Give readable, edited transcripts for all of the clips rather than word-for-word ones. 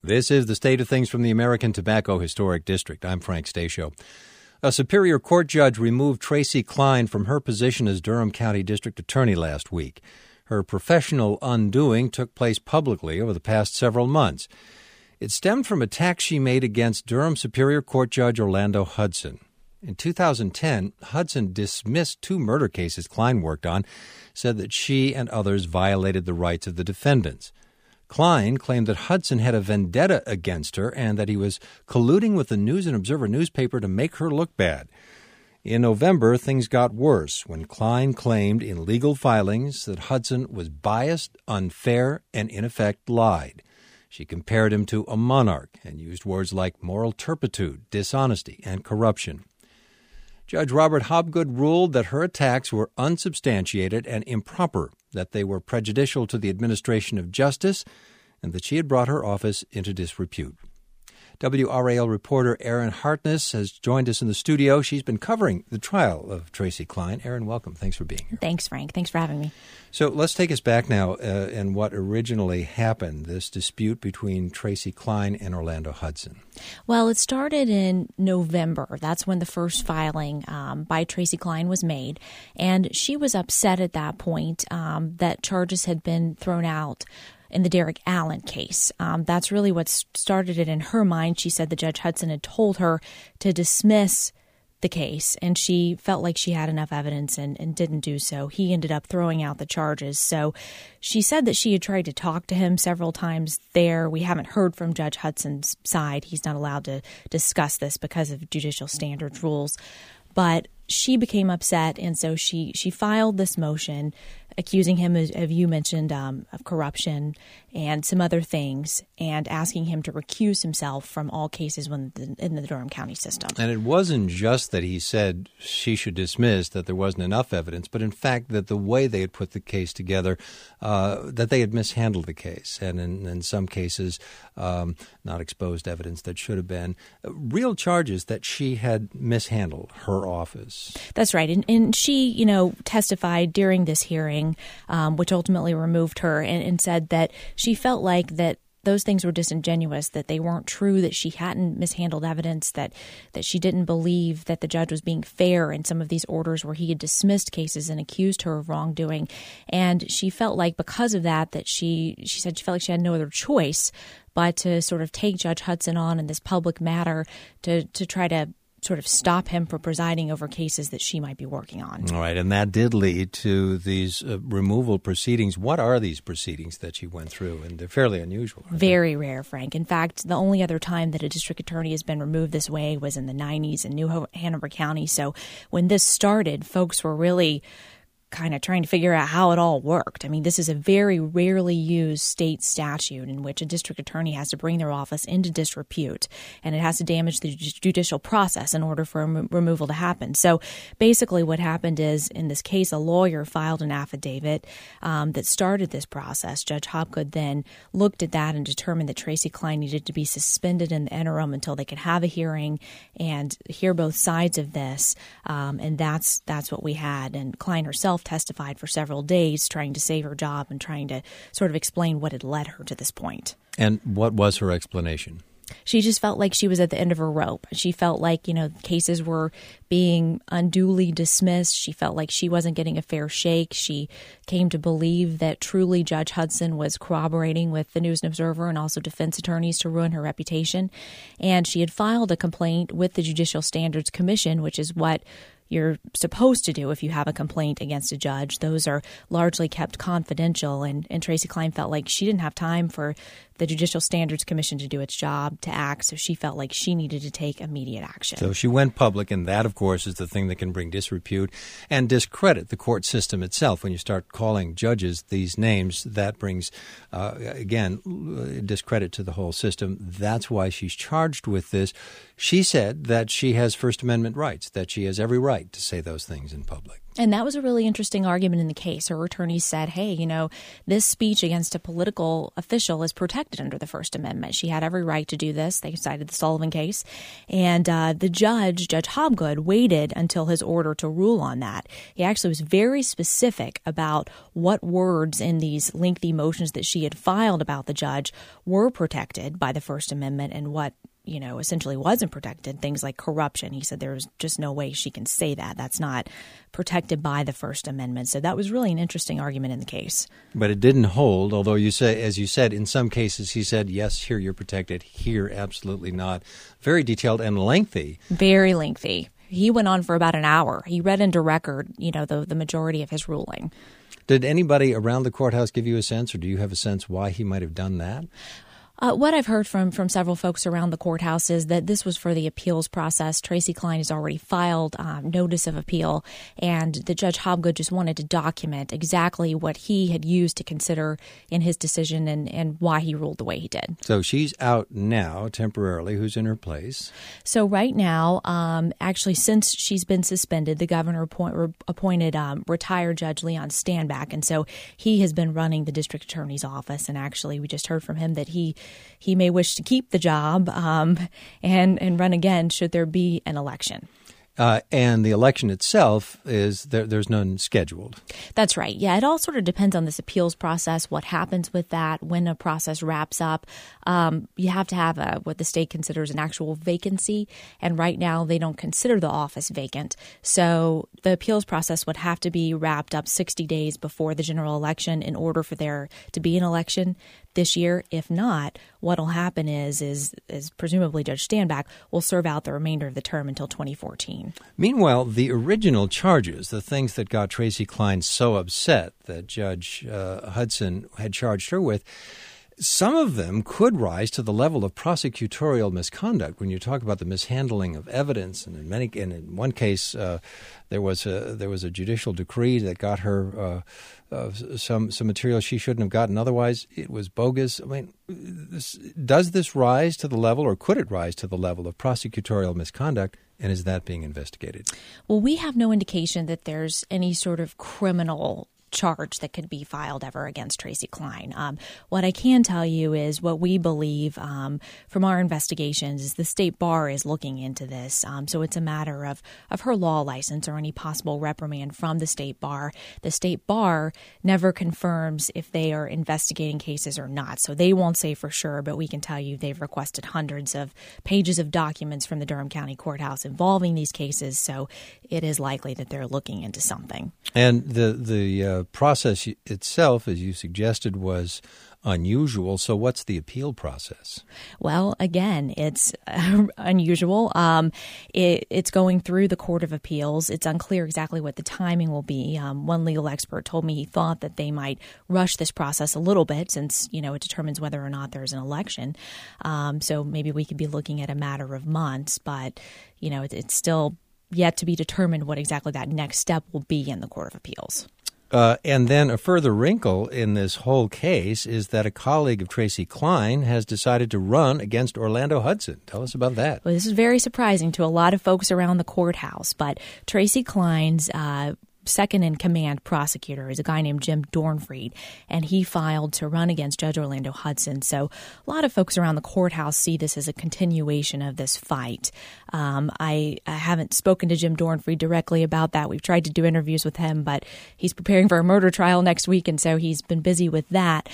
This is the State of Things from the American Tobacco Historic District. I'm Frank Stasio. A Superior Court judge removed Tracy Klein from her position as Durham County District Attorney last week. Her professional undoing took place publicly over the past several months. It stemmed from attacks she made against Durham Superior Court Judge Orlando Hudson. In 2010, Hudson dismissed 2 murder cases Klein worked on, said that she and others violated the rights of the defendants. Klein claimed that Hudson had a vendetta against her and that he was colluding with the News and Observer newspaper to make her look bad. In November, things got worse when Klein claimed in legal filings that Hudson was biased, unfair, and in effect lied. She compared him to a monarch and used words like moral turpitude, dishonesty, and corruption. Judge Robert Hobgood ruled that her attacks were unsubstantiated and improper, that they were prejudicial to the administration of justice, and that she had brought her office into disrepute. WRAL reporter Erin Hartness has joined us in the studio. She's been covering the trial of Tracy Klein. Erin, welcome. Thanks for being here. Thanks, Frank. Thanks for having me. So let's take us back now and what originally happened, this dispute between Tracy Klein and Orlando Hudson. Well, it started in November. That's when the first filing by Tracy Klein was made. And she was upset at that point that charges had been thrown out in the Derek Allen case. That's really what started it in her mind. She said that Judge Hudson had told her to dismiss the case, and she felt like she had enough evidence and didn't do so. He ended up throwing out the charges. So she said that she had tried to talk to him several times there. We haven't heard from Judge Hudson's side. He's not allowed to discuss this because of judicial standards rules. But she became upset, and so she filed this motion accusing him, as you mentioned, of corruption and some other things, and asking him to recuse himself from all cases in the Durham County system. And it wasn't just that he said she should dismiss, that there wasn't enough evidence, but in fact that the way they had put the case together, that they had mishandled the case, and in some cases not exposed evidence that should have been. Real charges that she had mishandled her office. That's right. And she, testified during this hearing, which ultimately removed her, and said that she felt like that those things were disingenuous, that they weren't true, that she hadn't mishandled evidence, that she didn't believe that the judge was being fair in some of these orders where he had dismissed cases and accused her of wrongdoing. And she felt like because of that she said she felt like she had no other choice but to sort of take Judge Hudson on in this public matter to try to sort of stop him from presiding over cases that she might be working on. All right, and that did lead to these removal proceedings. What are these proceedings that she went through? And they're fairly unusual. Very rare, Frank. In fact, the only other time that a district attorney has been removed this way was in the 90s in New Hanover County. So when this started, folks were really kind of trying to figure out how it all worked. I mean, this is a very rarely used state statute in which a district attorney has to bring their office into disrepute, and it has to damage the judicial process in order for removal to happen. So basically what happened is, in this case, a lawyer filed an affidavit that started this process. Judge Hobgood then looked at that and determined that Tracy Klein needed to be suspended in the interim until they could have a hearing and hear both sides of this, and that's what we had. And Klein herself testified for several days trying to save her job and trying to sort of explain what had led her to this point. And what was her explanation? She just felt like she was at the end of her rope. She felt like, cases were being unduly dismissed. She felt like she wasn't getting a fair shake. She came to believe that truly Judge Hudson was cooperating with the News and Observer and also defense attorneys to ruin her reputation. And she had filed a complaint with the Judicial Standards Commission, which is what you're supposed to do if you have a complaint against a judge. Those are largely kept confidential, and Tracy Klein felt like she didn't have time for the Judicial Standards Commission to do its job, to act, so she felt like she needed to take immediate action. So she went public, and that, of course, is the thing that can bring disrepute and discredit the court system itself. When you start calling judges these names, that brings, discredit to the whole system. That's why she's charged with this. She said that she has First Amendment rights, that she has every right right to say those things in public. And that was a really interesting argument in the case. Her attorney said, hey, this speech against a political official is protected under the First Amendment. She had every right to do this. They cited the Sullivan case. And the judge, Judge Hobgood, waited until his order to rule on that. He actually was very specific about what words in these lengthy motions that she had filed about the judge were protected by the First Amendment and what essentially wasn't protected, things like corruption. He said there's just no way she can say that. That's not protected by the First Amendment. So that was really an interesting argument in the case. But it didn't hold, although as you said, in some cases he said, yes, here you're protected, here absolutely not. Very detailed and lengthy. Very lengthy. He went on for about an hour. He read into record, the majority of his ruling. Did anybody around the courthouse give you a sense, or do you have a sense why he might have done that? What I've heard from several folks around the courthouse is that this was for the appeals process. Tracy Klein has already filed notice of appeal, and the Judge Hobgood just wanted to document exactly what he had used to consider in his decision and why he ruled the way he did. So she's out now temporarily. Who's in her place? So right now, actually, since she's been suspended, the governor appointed retired Judge Leon Standback, and so he has been running the district attorney's office. And actually, we just heard from him that he may wish to keep the job and run again should there be an election. And the election itself there's none scheduled. That's right. Yeah, it all sort of depends on this appeals process, what happens with that, when a process wraps up. You have to have what the state considers an actual vacancy, and right now they don't consider the office vacant. So the appeals process would have to be wrapped up 60 days before the general election in order for there to be an election this year. If not, what will happen is presumably Judge Standback will serve out the remainder of the term until 2014. Meanwhile, the original charges, the things that got Tracy Klein so upset that Judge Hudson had charged her with, some of them could rise to the level of prosecutorial misconduct. When you talk about the mishandling of evidence, and in one case, there was a judicial decree that got her some material she shouldn't have gotten. Otherwise, it was bogus. I mean, does this rise to the level, or could it rise to the level of prosecutorial misconduct? And is that being investigated? Well, we have no indication that there's any sort of criminal charge that could be filed ever against Tracy Klein. What I can tell you is what we believe from our investigations is the state bar is looking into this. So it's a matter of her law license or any possible reprimand from the state bar. The state bar never confirms if they are investigating cases or not. So they won't say for sure, but we can tell you they've requested hundreds of pages of documents from the Durham County Courthouse involving these cases. So it is likely that they're looking into something. And the process itself, as you suggested, was unusual. So what's the appeal process? Well, again, it's unusual. It's going through the Court of Appeals. It's unclear exactly what the timing will be. One legal expert told me he thought that they might rush this process a little bit since, it determines whether or not there's an election. So maybe we could be looking at a matter of months, but, it's still yet to be determined what exactly that next step will be in the Court of Appeals. And then a further wrinkle in this whole case is that a colleague of Tracy Klein has decided to run against Orlando Hudson. Tell us about that. Well, this is very surprising to a lot of folks around the courthouse, but Tracy Klein's second-in-command prosecutor is a guy named Jim Dornfried, and he filed to run against Judge Orlando Hudson. So a lot of folks around the courthouse see this as a continuation of this fight. I haven't spoken to Jim Dornfried directly about that. We've tried to do interviews with him, but he's preparing for a murder trial next week, and so he's been busy with that.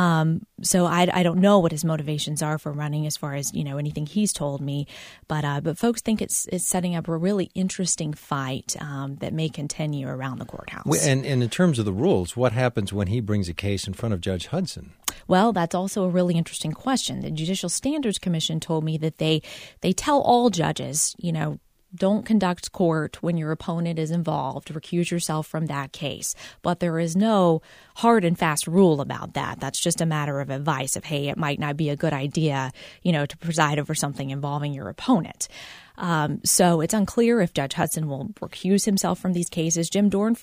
So I don't know what his motivations are for running as far as, anything he's told me. But folks think it's setting up a really interesting fight that may continue around the courthouse. And in terms of the rules, what happens when he brings a case in front of Judge Hudson? Well, that's also a really interesting question. The Judicial Standards Commission told me that they tell all judges, don't conduct court when your opponent is involved. Recuse yourself from that case. But there is no hard and fast rule about that. That's just a matter of advice of, hey, it might not be a good idea, to preside over something involving your opponent. So it's unclear if Judge Hudson will recuse himself from these cases. Jim Dornfried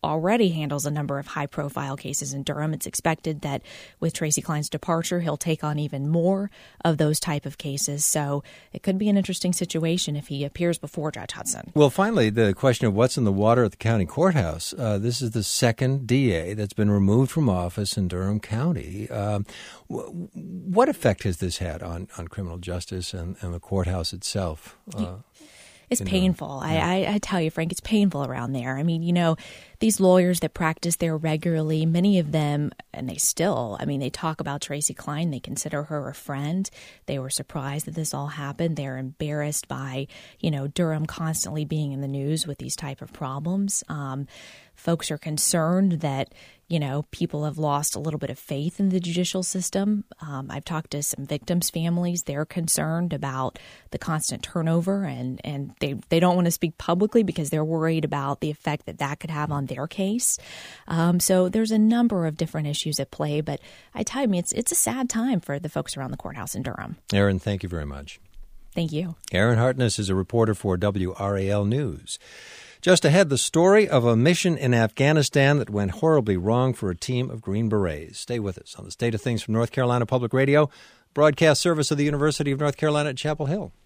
already handles a number of high-profile cases in Durham. It's expected that with Tracy Klein's departure, he'll take on even more of those type of cases. So it could be an interesting situation if he appears before Judge Hudson. Well, finally, the question of what's in the water at the county courthouse. This is the second DA that's been removed from office in Durham County. What effect has this had on criminal justice and the courthouse itself? It's painful. I tell you, Frank, it's painful around there. I mean, these lawyers that practice there regularly, many of them, and they talk about Tracy Klein. They consider her a friend. They were surprised that this all happened. They're embarrassed by, Durham constantly being in the news with these type of problems. Folks are concerned that, people have lost a little bit of faith in the judicial system. I've talked to some victims' families. They're concerned about the constant turnover, and they don't want to speak publicly because they're worried about the effect that could have on their case. So there's a number of different issues at play, but I tell you, it's a sad time for the folks around the courthouse in Durham. Erin, thank you very much. Thank you. Erin Hartness is a reporter for WRAL News. Just ahead, the story of a mission in Afghanistan that went horribly wrong for a team of Green Berets. Stay with us on the State of Things from North Carolina Public Radio, broadcast service of the University of North Carolina at Chapel Hill.